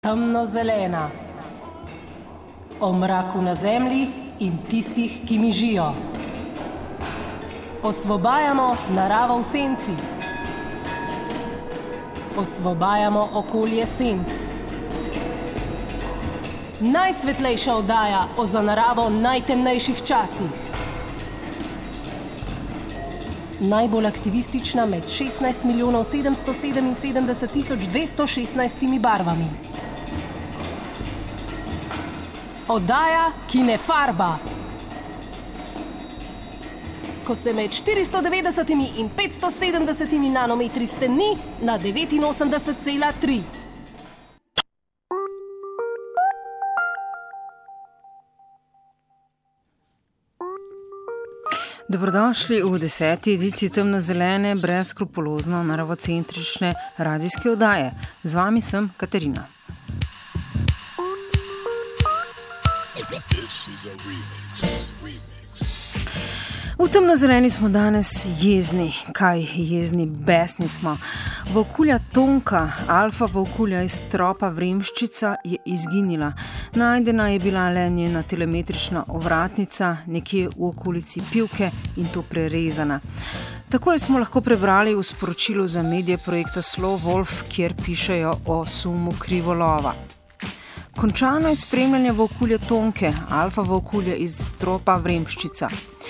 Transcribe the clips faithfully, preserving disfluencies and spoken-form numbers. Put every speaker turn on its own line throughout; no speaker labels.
Temno-zelena. O mraku na zemlji in tistih, ki mižijo. Osvobajamo naravo v senci. Osvobajamo okolje senc. Najsvetlejša oddaja o za naravo najtemnejših časih. Najbolj aktivistična med šestnajst milijonov sedemsto sedeminsedemdeset tisoč dvesto šestnajstimi barvami. Oddaja, ki ne farba. Ko se med štiristo devetdesetimi in petsto sedemdesetimi nanometri stemni na devetinosemdeset cela tri.
Dobrodošli v deseti ediciji temno-zelene, brezskrupulozno naravocentrične radijske oddaje. Z vami sem Katarina. V temno-zeleni smo danes jezni. Kaj jezni? Besni smo. Volkulja Tonka, alfa volkulja iz tropa Vremščica, je izginila. Najdena je bila le njena telemetrična ovratnica nekje v okolici Pivke in to prerezana. Takole smo lahko prebrali v sporočilu za medije projekta Slow-Wolf, kjer pišejo o sumu krivolova. Končano je spremljanje volkulje Tonke, alfa volkulje iz tropa Vremščica.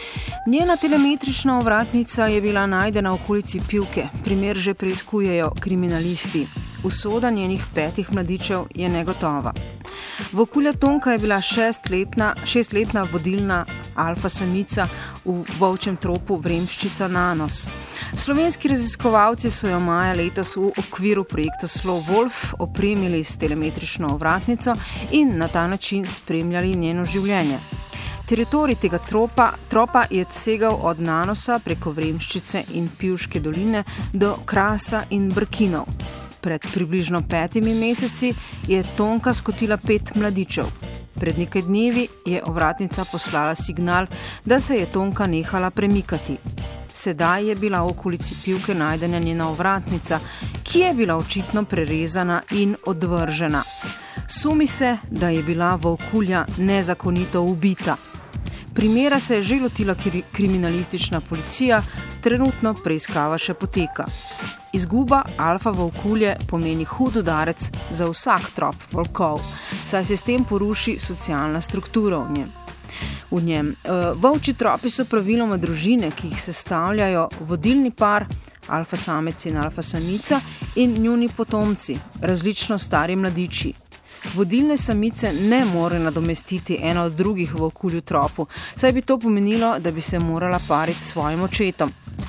Njena telemetrična ovratnica je bila najdena v okolici Pivke. Primer že preiskujejo kriminalisti. Usoda njenih petih mladičev je negotova. Volkulja Tonka je bila šestletna, šestletna vodilna alfa samica v volčjem tropu Vremščica Nanos. Slovenski raziskovalci so jo maja letos v okviru projekta Slow-Wolf opremili s telemetrično ovratnico in na ta način spremljali njeno življenje. Teritorij tega tropa, tropa je segal od Nanosa preko Vremščice in Pivške doline do Krasa in Brkinov. Pred približno petimi meseci je Tonka skotila pet mladičev. Pred nekaj dnevi je ovratnica poslala signal, da se je Tonka nehala premikati. Sedaj je bila v okolici Pivke najdena njena ovratnica, ki je bila očitno prerezana in odvržena. Sumi se, da je bila volkulja nezakonito ubita. Primera se je že lotila kriminalistična policija, trenutno preiskava še poteka. Izguba alfa volkulje pomeni hud udarec za vsak trop volkov, saj se s tem poruši socialna struktura v njem. V njem. Volčji tropi so praviloma družine, ki jih sestavljajo vodilni par, alfa samec in alfa samica, in njuni potomci, različno stari mladiči. Vodilne samice ne more nadomestiti ena od drugih v volkulju tropu, saj bi to pomenilo, da bi se morala pariti s svojim očetom.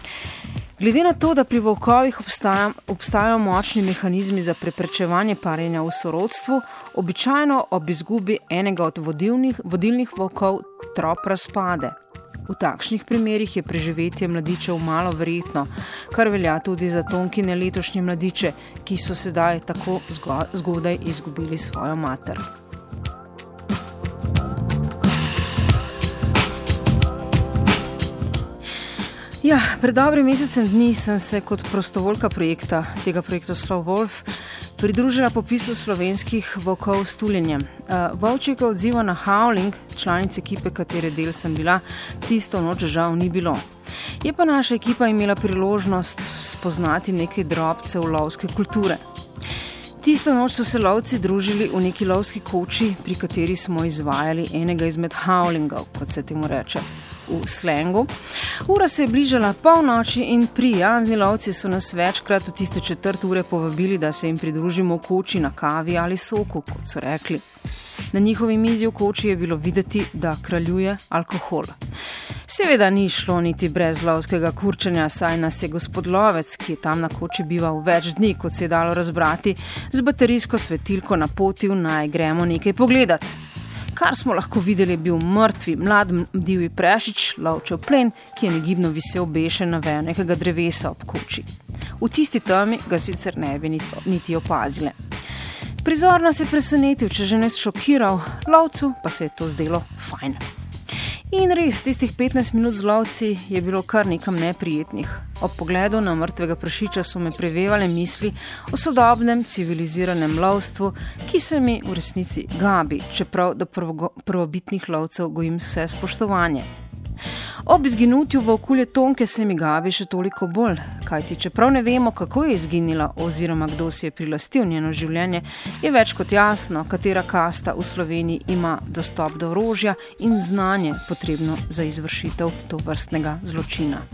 Glede na to, da pri volkovih obstaja, obstajajo močni mehanizmi za preprečevanje parjenja v sorodstvu, običajno ob izgubi enega od vodilnih, vodilnih volkov trop razpade. V takšnih primerih je preživetje mladičev malo verjetno, kar velja tudi za Tonkine letošnje mladiče, ki so sedaj tako zgodaj izgubili svojo mater. Ja, pred dobrim mesecem dni sem se kot prostovoljka projekta, tega projekta Slow-Wolf, pridružila popisu slovenskih volkov s tuljenjem. Volčjega odziva na howling, članic ekipe, katere del sem bila, tisto noč žal ni bilo. Je pa naša ekipa imela priložnost spoznati nekaj drobcev lovske kulture. Tisto noč so se lovci družili v neki lovski koči, pri kateri smo izvajali enega izmed howlingov, kot se temu reče v slengu. Ura se je bližala polnoči in prijazni lovci so nas večkrat v tiste četrt ure povabili, da se jim pridružimo v koči na kavi ali soku, kot so rekli. Na njihovi mizi v koči je bilo videti, da kraljuje alkohol. Seveda ni šlo niti brez lovskega kurčanja, saj nas je gospod lovec, ki je tam na koči bival več dni, kot se je dalo razbrati, z baterijsko svetilko napotil, naj gremo nekaj pogledat. Kar smo lahko videli, je bil mrtvi, mlad divji prešič, lovčev plen, ki je negibno visel obešen na veju nekega drevesa ob koči. V tisti temi ga sicer ne bi niti opazile. Prizor nas je presenetil, če že ne šokiral, lovcu pa se je to zdelo fajn. In res, tistih petnajst minut z lovci je bilo kar nekam neprijetnih. Ob pogledu na mrtvega prašiča so me prevevale misli o sodobnem civiliziranem lovstvu, ki se mi v resnici gabi, čeprav do prvobitnih lovcev gojim vse spoštovanje. Ob izginutju volkulje Tonke se mi gabi še toliko bolj, kajti čeprav ne vemo, kako je izginila oziroma kdo si je prilastil njeno življenje, je več kot jasno, katera kasta v Sloveniji ima dostop do orožja in znanje potrebno za izvršitev tovrstnega zločina.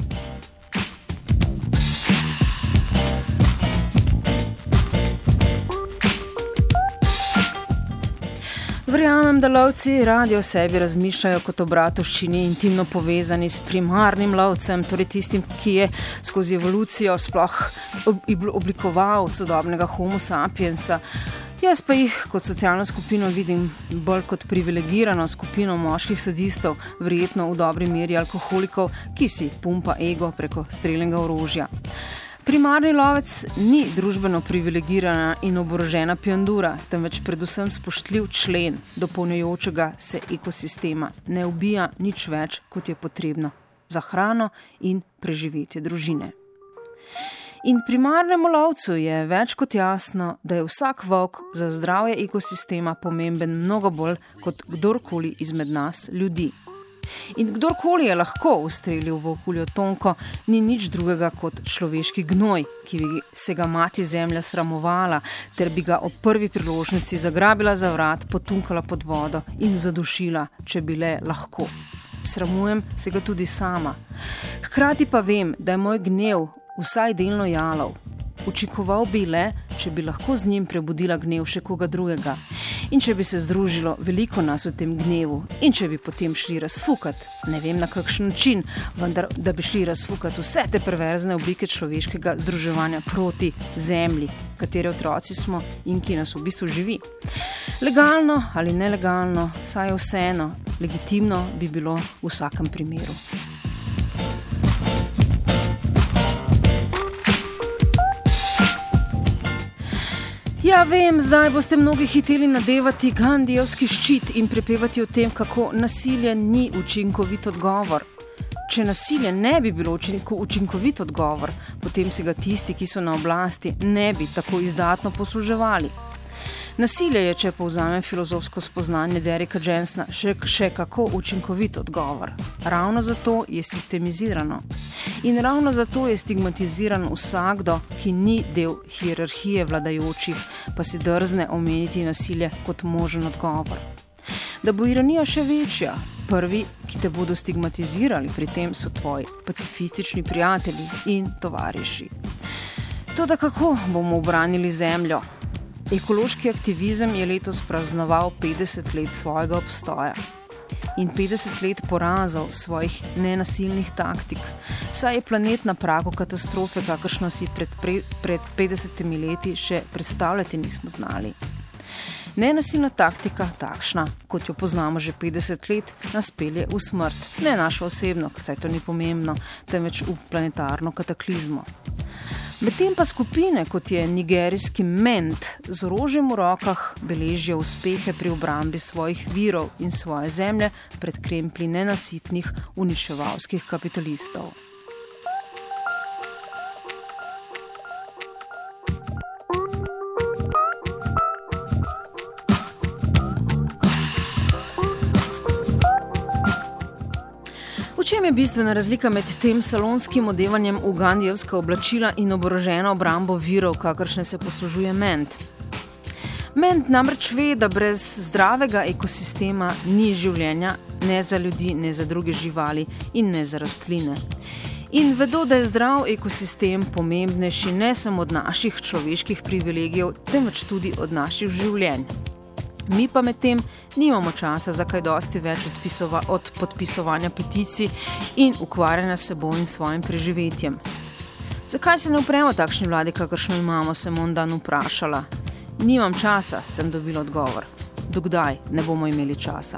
Verjamem, da lovci radi o sebi razmišljajo kot o bratovščini intimno povezani s primarnim lovcem, torej tistim, ki je skozi evolucijo sploh oblikoval sodobnega homo sapiensa. Jaz pa jih kot socialno skupino vidim bolj kot privilegirano skupino moških sadistov, verjetno v dobri meri alkoholikov, ki si pumpa ego preko strelnega orožja. Primarni lovec ni družbeno privilegirana in oborožena pijandura, temveč predvsem spoštljiv člen dopolnjujočega se ekosistema. Ne ubija nič več, kot je potrebno za hrano in preživetje družine. In primarnemu lovcu je več kot jasno, da je vsak volk za zdravje ekosistema pomemben mnogo bolj kot kdorkoli izmed nas ljudi. In kdorkoli je lahko ustrelil volkuljo Tonko, ni nič drugega kot človeški gnoj, ki bi se ga mati zemlja sramovala, ter bi ga ob prvi priložnosti zagrabila za vrat, potunkala pod vodo in zadušila, če bi le lahko. Sramujem se ga tudi sama. Hkrati pa vem, da je moj gnev vsaj delno jalov. Učinkoval bi le, če bi lahko z njim prebudila gnev še koga drugega. In če bi se združilo veliko nas v tem gnevu. In če bi potem šli razfukat, ne vem na kakšen način, vendar da bi šli razfukat vse te perverzne oblike človeškega združevanja proti zemlji, katere otroci smo in ki nas v bistvu živi. Legalno ali nelegalno, saj je vseeno, legitimno bi bilo v vsakem primeru. Ja, vem, zdaj boste mnogi hiteli nadevati Gandijevski ščit in prepevati o tem, kako nasilje ni učinkovit odgovor. Če nasilje ne bi bilo učinkovit odgovor, potem si ga tisti, ki so na oblasti, ne bi tako izdatno posluževali. Nasilje je, če povzamem filozofsko spoznanje Derricka Jensensa, še, še kako učinkovit odgovor. Ravno zato je sistemizirano. In ravno zato je stigmatiziran vsakdo, ki ni del hierarhije vladajočih, pa si drzne omeniti nasilje kot možen odgovor. Da bo ironija še večja, prvi, ki te bodo stigmatizirali pri tem, so tvoji pacifistični prijatelji in tovariši. Toda kako bomo ubranili zemljo? Ekološki aktivizem je letos praznoval petdeset let svojega obstoja in petdeset let porazov svojih nenasilnih taktik, saj je planet na pragu katastrofe, kakršno si pred, pre, pred petdesetimi leti še predstavljati nismo znali. Nenasilna taktika, takšna, kot jo poznamo že petdeset let, nas pelje v smrt. Ne našo osebno, saj to ni pomembno, temveč v planetarno kataklizmo. Medtem pa skupine, kot je nigerijski Ment, z orožjem v rokah beležijo uspehe pri obrambi svojih virov in svoje zemlje pred kremplji nenasitnih uničevalskih kapitalistov. V čem je bistvena razlika med tem salonskim odevanjem v gandijevska oblačila in oboroženo obrambo virov, kakršne se poslužuje Ment? Ment namreč ve, da brez zdravega ekosistema ni življenja, ne za ljudi, ne za druge živali in ne za rastline. In vedo, da je zdrav ekosistem pomembnejši ne samo od naših človeških privilegijev, temveč tudi od naših življenj. Mi pa med tem nimamo časa za kaj dosti več odpisova, od podpisovanja peticij in ukvarjanja s seboj in svojim preživetjem. Zakaj se ne upremo takšni vladi, kakršno imamo, sem on dan vprašala. Nimam časa, sem dobila odgovor. Dokdaj ne bomo imeli časa?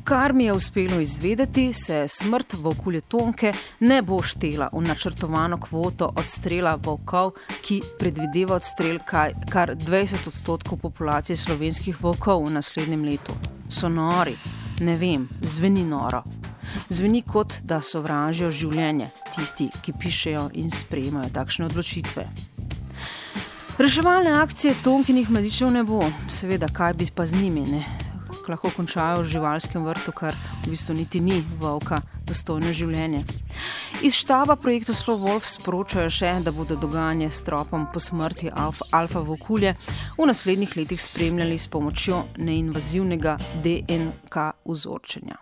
kar mi je uspelo izvedeti, se smrt volkulje Tonke ne bo štela v načrtovano kvoto odstrela volkov, ki predvideva odstrel kar dvajset odstotkov populacije slovenskih volkov v naslednjem letu. So nori? Ne vem, zveni noro. Zveni kot, da sovražijo življenje, tisti, ki pišejo in sprejemajo takšne odločitve. Reševalne akcije Tonkinih mladičev ne bo, seveda, kaj bi pa z njimi, ne? Lahko končajo v živalskem vrtu, kar v bistvu niti ni volka dostojno življenje. Iz štaba projekta Slow Wolf sporočajo še, da bodo dogajanje s tropom po smrti alfa, alfa volkulje v naslednjih letih spremljali s pomočjo neinvazivnega D N K vzorčenja.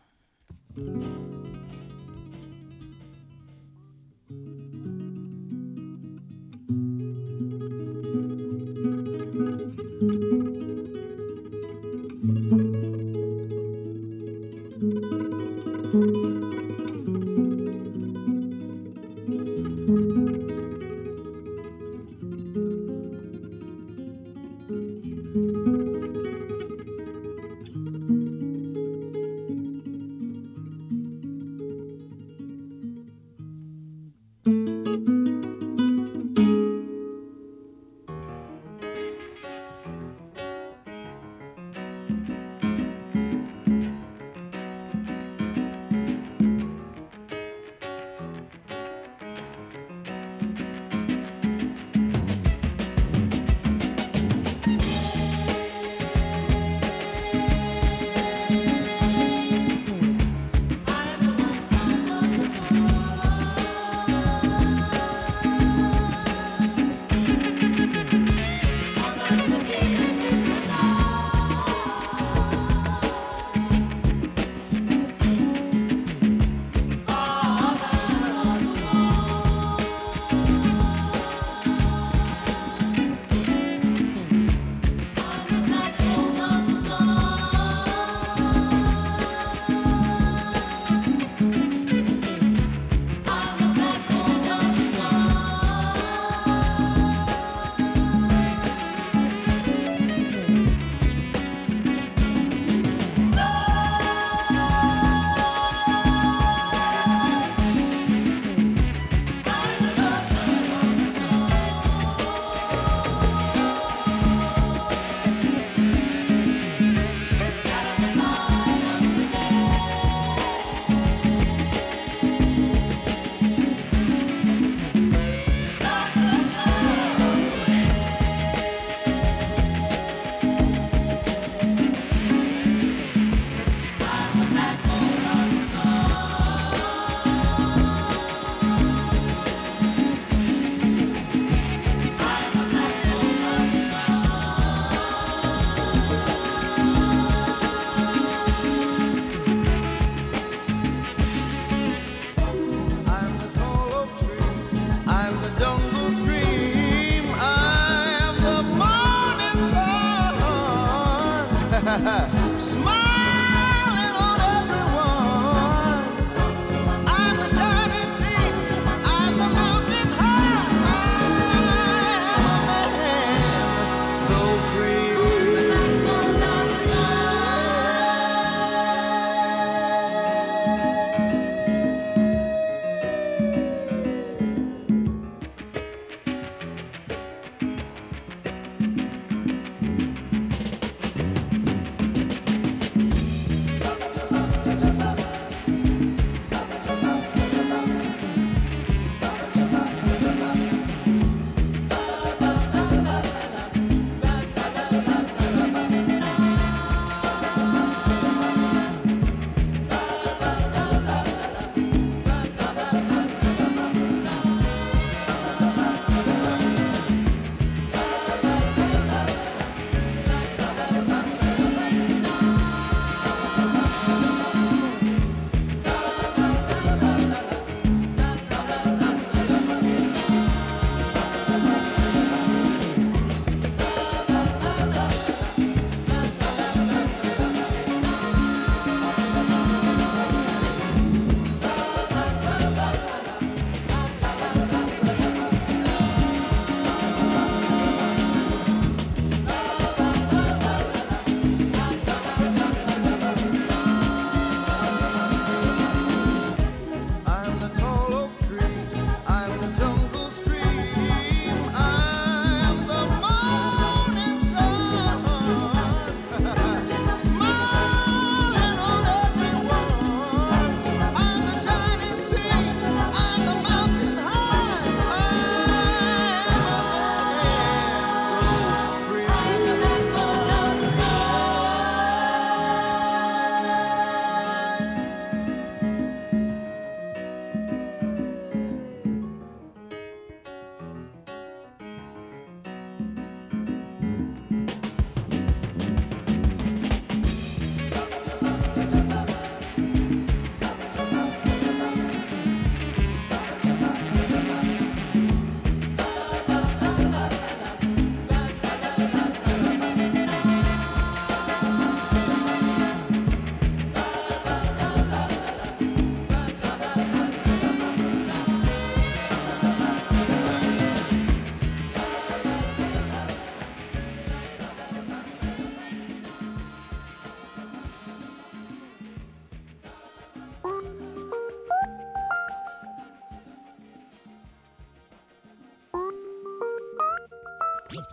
Smiling on everyone. I'm the shining sea. I'm the mountain high. So free.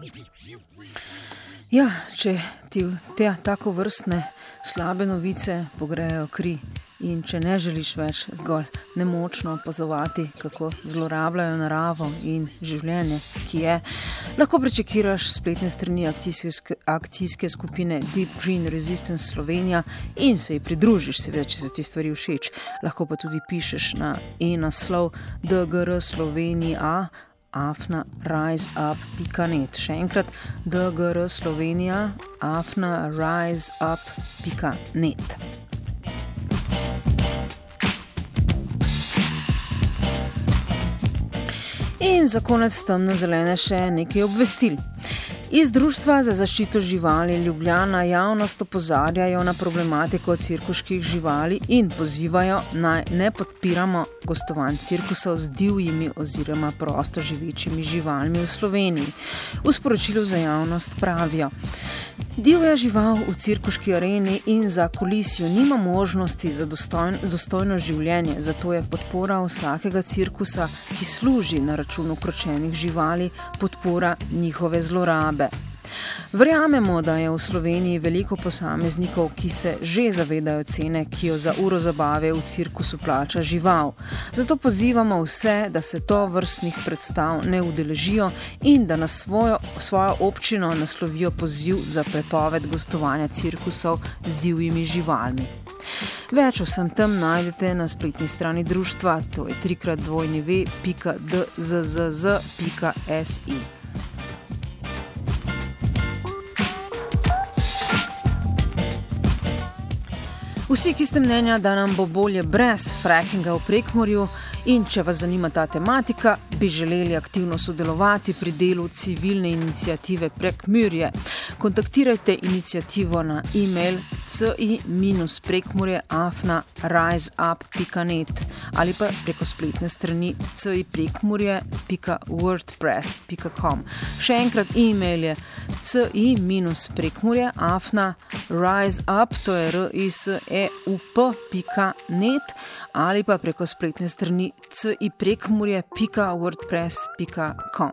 Ja, če ti te tako vrstne slabe novice pogrejo kri in če ne želiš več zgolj nemočno opazovati, kako zlorabljajo naravo in življenje, ki je, lahko prečekiraš spletne strani akcijske, akcijske skupine Deep Green Resistance Slovenija in se ji pridružiš, seveda, če se ti stvari všeč. Lahko pa tudi pišeš na e-naslov d g r slovenija afna riseup pika net. Še enkrat d g r slovenija afna riseup pika net. In za konec temnozelene še nekaj obvestil. Iz Društva za zaščito živali Ljubljana javnost opozarjajo na problematiko cirkuških živali in pozivajo, naj ne podpiramo gostovanj cirkusov z divjimi oziroma prosto živečimi živalmi v Sloveniji. V sporočilu za javnost pravijo: divja žival v cirkuški areni in za kulisijo nima možnosti za dostojno, dostojno življenje, zato je podpora vsakega cirkusa, ki služi na račun ukročenih živali, podpora njihove zlorabe. Verjamemo, da je v Sloveniji veliko posameznikov, ki se že zavedajo cene, ki jo za uro zabave v cirkusu plača žival. Zato pozivamo vse, da se to vrstnih predstav ne udeležijo in da na svojo, svojo občino naslovijo poziv za prepoved gostovanja cirkusov z divjimi živalmi. Več o vsem tem najdete na spletni strani društva, to je trikrat dvojni ve pika d z z z pika s i. Vsi, ki ste mnenja, da nam bo bolje brez frackinga v Prekmurju in če vas zanima ta tematika, bi želeli aktivno sodelovati pri delu civilne iniciative Prekmurje. Kontaktirajte iniciativo na e-mail c i prekmurje afna riseup pika net ali pa preko spletne strani c i prekmurje pika wordpress pika com. Še enkrat e-mail je c i prekmurje afna riseup, to je r i s e u p pika net ali pa preko spletne strani c i prekmurje pika wordpress pika com.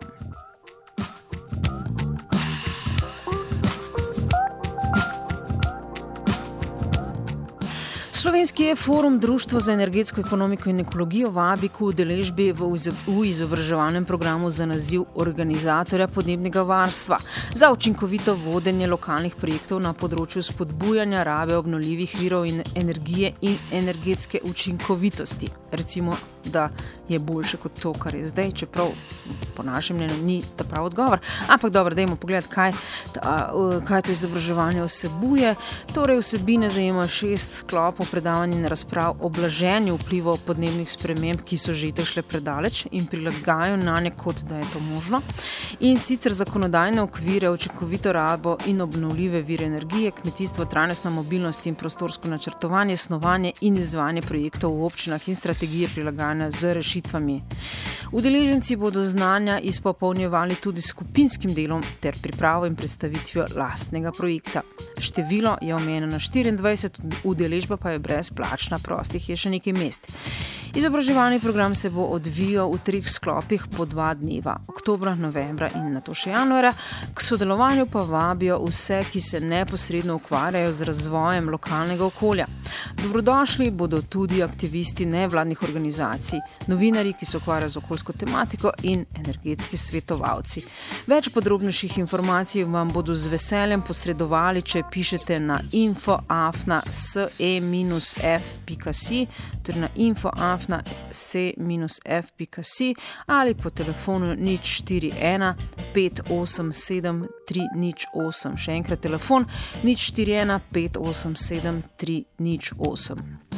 Slovenski e-forum Društvo za energetsko ekonomiko in ekologijo vabi k udeležbi v, v izobraževalnem programu za naziv organizatorja podnebnega varstva za učinkovito vodenje lokalnih projektov na področju spodbujanja rabe obnovljivih virov in energije in energetske učinkovitosti. Recimo, da je boljše kot to, kar je zdaj, čeprav po našem mnenju ni ta prav odgovor. Ampak dobro, dajmo pogledati, kaj, ta, kaj to izobraževanje vsebuje. Torej, vsebine zajema šest sklopov predavanj in razprav o blaženju vplivov podnebnih sprememb, ki so že itak šle predaleč in prilagajajo nanje, kot da je to možno. In sicer zakonodajne okvire, učinkovito rabo in obnovljive vire energije, kmetijstvo, trajnostna mobilnost in prostorsko načrtovanje, snovanje in izvajanje projektov v občinah in strategije prilagajanja z rešitvami. Udeleženci bodo znanja izpopolnjevali tudi skupinskim delom ter pripravo in predstavitvijo lastnega projekta. Število je omejeno na štiriindvajset, udeležba pa je brezplačna, prostih je še nekaj mest. Izobraževalni program se bo odvijal v treh sklopih po dva dneva, oktobra, novembra in nato še januarja. K sodelovanju pa vabijo vse, ki se neposredno ukvarjajo z razvojem lokalnega okolja. Dobrodošli bodo tudi aktivisti nevladnih organizacij, novinarji, ki se ukvarjajo z okoljsko tematiko in energetski svetovalci. Več podrobnejših informacij vam bodo z veseljem posredovali, če pišete na info afna se f pika si, torej na info afna se f pika si ali po telefonu nič štiri ena pet osem sedem tri nič osem. Še enkrat telefon nič štiri ena pet osem sedem tri nič osem.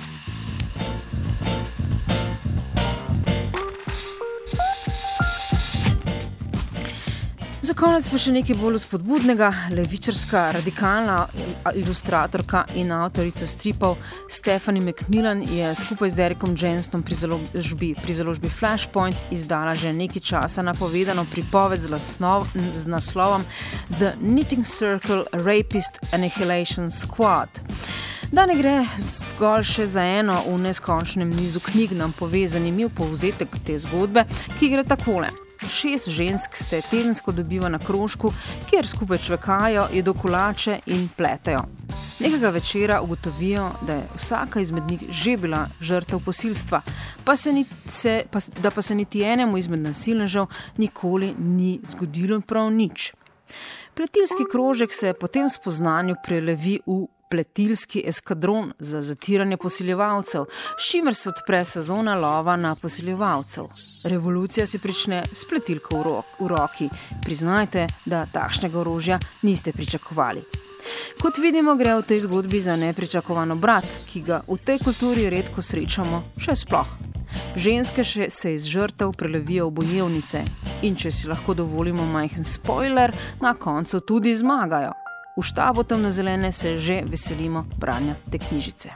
Za konec pa še nekaj bolj spodbudnega. Levičarska, radikalna ilustratorka in avtorica stripov Stephanie McMillan je skupaj z Derekom Jensenom pri založbi, pri založbi Flashpoint izdala že nekaj časa napovedano pripoved z, lasnov, z naslovom The Knitting Circle Rapist Annihilation Squad. Da ne gre zgolj še za eno v neskončnem nizu knjig, nam pove zanimiv povzetek te zgodbe, ki gre takole. Šest žensk se tedensko dobiva na krožku, kjer skupaj čvekajo, jedo kolače in pletejo. Nekega večera ugotovijo, da je vsaka izmed njih že bila žrtev posilstva, pa se ni, se, pa, da pa se niti enemu izmed nasilnežev nikoli ni zgodilo prav nič. Pletilski krožek se po tem spoznanju prelevi v pletilski eskadron za zatiranje posiljevalcev, s čimer se odpre sezona lova na posiljevalcev. Revolucija se prične s pletilko v, rok, v roki. Priznajte, da takšnega orožja niste pričakovali. Kot vidimo, gre v tej zgodbi za nepričakovan obrat, ki ga v tej kulturi redko srečamo, še sploh. Ženske še se iz žrtev prelevijo v bojevnice in če si lahko dovolimo majhen spoiler, na koncu tudi zmagajo. V štabu Temnozelene se že veselimo branja te knjižice.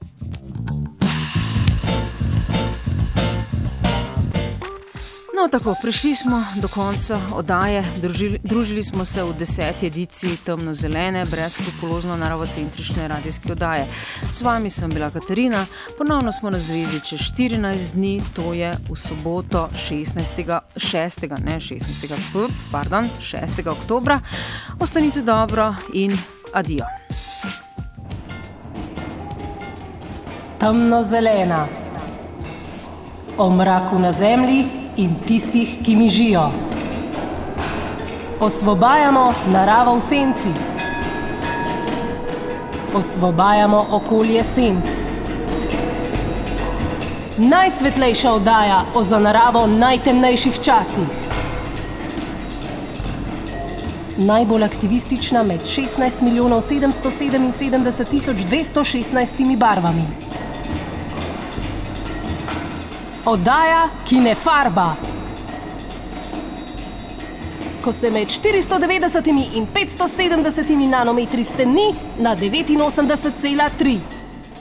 No tako, prišli smo do konca oddaje, družili, družili smo se v deseti ediciji Temnozelene, brezskrupulozno naravocentrične radijske oddaje. S vami sem bila Katarina, ponovno smo na zvezi čez štirinajst dni, to je v soboto šestnajstega, šestega, ne šestnajstega, pardon, šestega oktobra. Ostanite dobro in adijo.
Temnozelena. O mraku na zemlji in tistih, ki mižijo. Osvobajamo naravo v senci. Osvobajamo okolje senc. Najsvetlejša oddaja o za naravo najtemnejših časih. Najbolj aktivistična med šestnajst milijonov sedemsto sedeminsedemdeset tisoč dvesto šestnajstimi barvami. Oddaja, ki ne farba. Ko se med štiristo devetdesetimi in petsto sedemdesetimi nanometri steni na devetinosemdeset cela tri.